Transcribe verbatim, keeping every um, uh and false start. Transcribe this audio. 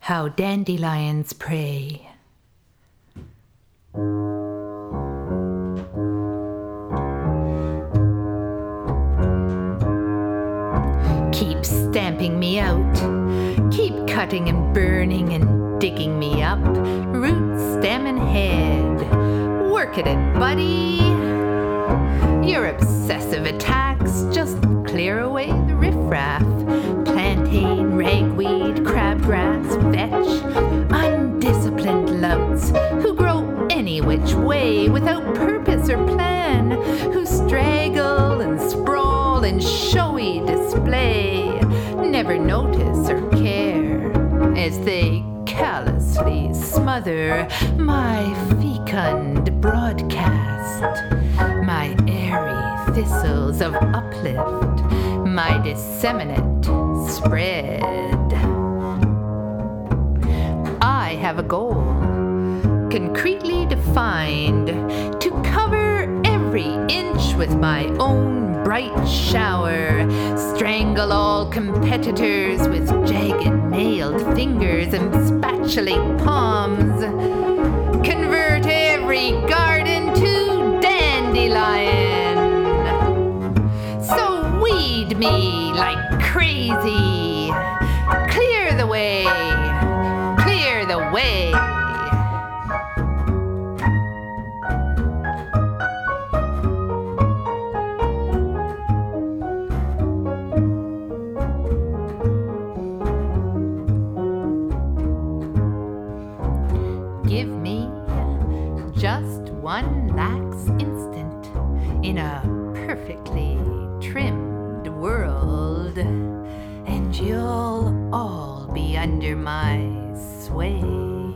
how dandelions pray. Keep stamping me out, keep cutting and burning and digging me up, root, stem, and head. Work at it, buddy. Your obsessive attacks just clear away the riffraff. Plantain, ragweed, crabgrass, vetch, undisciplined louts who grow any which way without purpose or plan, who straggle and sprawl in showy display, never notice or care as they callously smother my fecund broadcast, my airy thistles of uplift, my disseminate spread. I have a goal, concretely defined, to cover every inch with my own bright shower, strangle all competitors with jagged nailed fingers and spatulate palms, convert every garden to dandelion. So weed me like crazy, clear the way, clear the way. Give me just one lax instant in a perfectly trimmed world, and you'll all be under my sway.